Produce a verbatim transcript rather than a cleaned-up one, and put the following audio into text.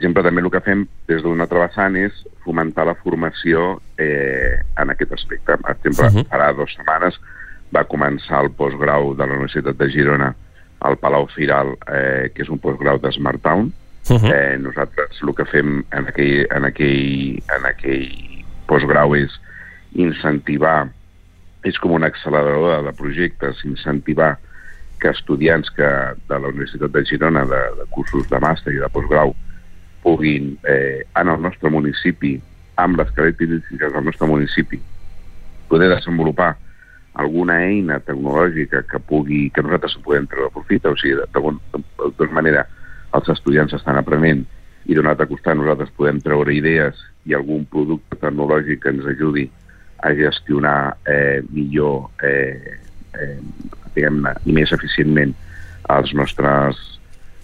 exemple, també el que fem des d'un altre vessant és fomentar la formació eh, en aquest aspecte. Per exemple, uh -huh. ara dues setmanes va començar el postgrau de la Universitat de Girona al Palau Firal, eh, que és un postgrau de Smart Town. Uh -huh. eh, nosaltres el que fem en aquell, en aquell, en aquell postgrau és incentivar, és com una acceleradora de projectes, incentivar que estudiants que de la Universitat de Girona, de, de cursos de màster i de postgrau, puguin, eh, en el nostre municipi, amb les característiques del nostre municipi, poder desenvolupar alguna eina tecnològica que pugui, que nosaltres podem treure profit, o sigui, de, de, de, de tota manera, els estudiants estan aprenent i d'un altre costat nosaltres podem treure idees i algun producte tecnològic que ens ajudi a gestionar eh, millor, eh, eh, diguem-ne, i més eficientment els nostres